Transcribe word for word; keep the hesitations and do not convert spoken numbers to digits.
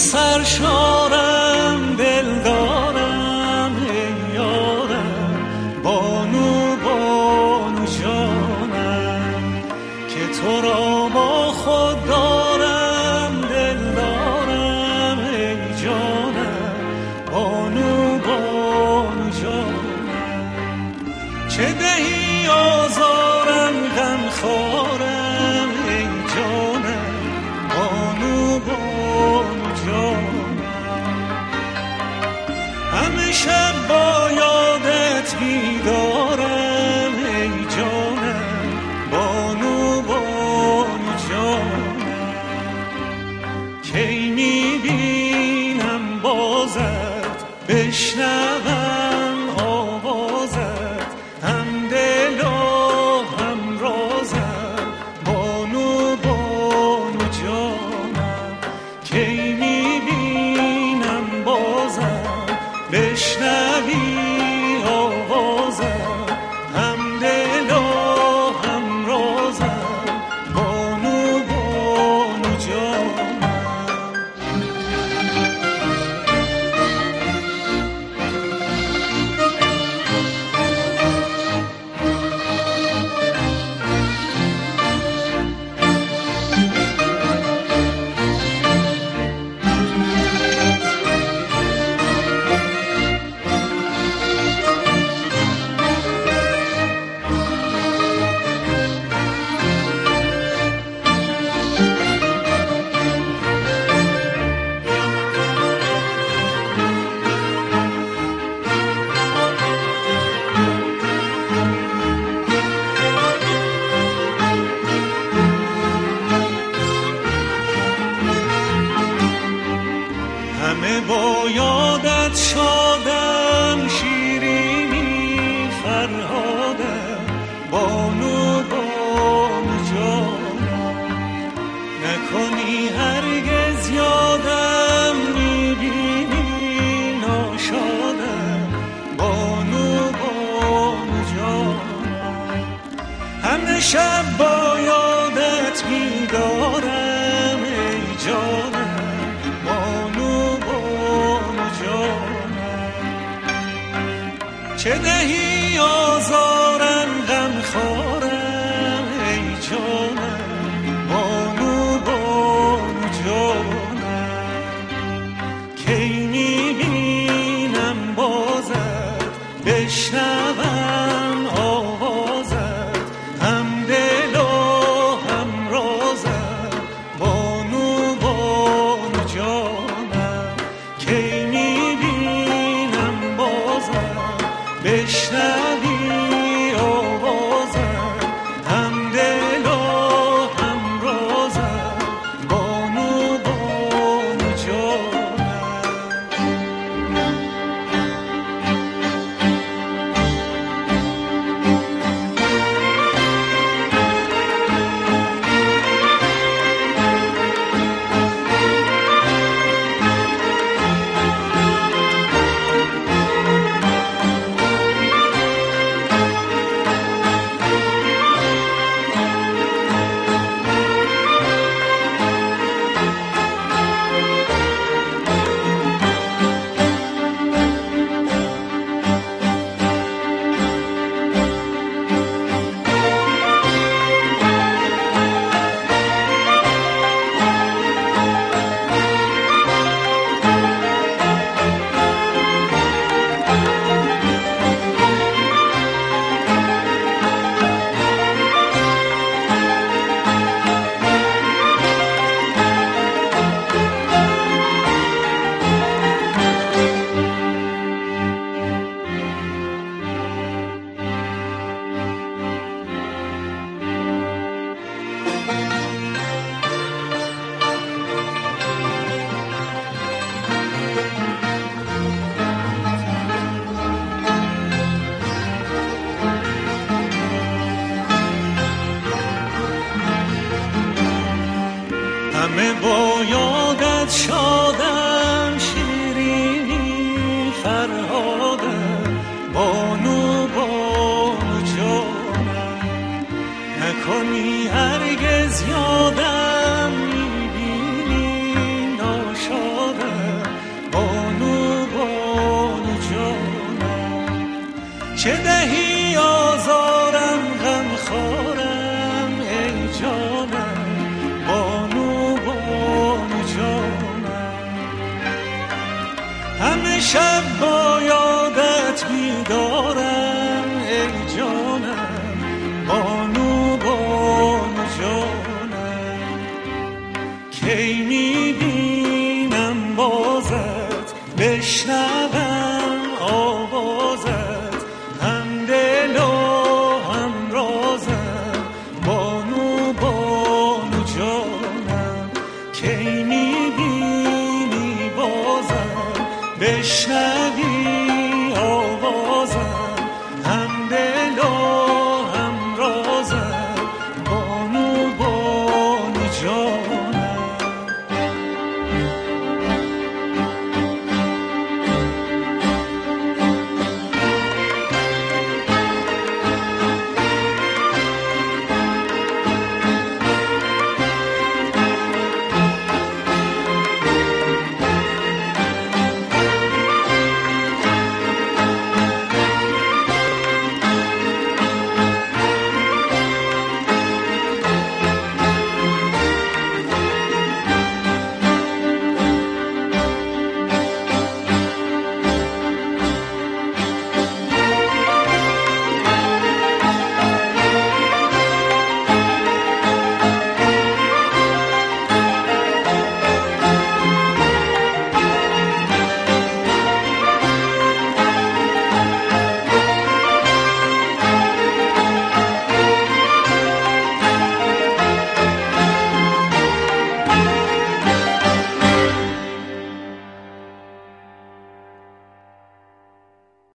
سرشارم دل دارم ای یارم بانو بانو جانم که تو را با خود دارم دل دارم ای جانم بانو بانو جانم چه دهی آزارم غم خورم ای جانم بانو بانو جانم همه شب با یادت بیدارم ای جانم بانو بانو جانم کی میبینم بازت بشنوم آوازت هم دل و هم رازم بانو بانو جانم کی میبینم بازم بشنوی آوازم هم دل و هم رازم بانو بانو جانم همه با یادت شادم شیرینی فرهادم بانو بانو جانم نکنی هرگز یادم میبینی ناشادم بانو بانو جانم همه شب با یادت بیدارم ای جانم بانو بانو جانم چه دهی آزارم غم خورم ای جانم بانو بانو جانم کی میبینم بازت بشنوم آوازت هم دل و هم رازت بانو بانو جانم کی میبینم بازم بشنوی آوازم هم دل و هم رازم بانو بانو جانم که دهی آزارم غم خورم ای جانم بانو بانو جانم همه شب با یادت بیدارم ای جانم بانو بانو جانم کی میبینم بازت بشنوم آوازت هم دل و هم رازم بانو بانو جانم کی میبینی بازم بشنوی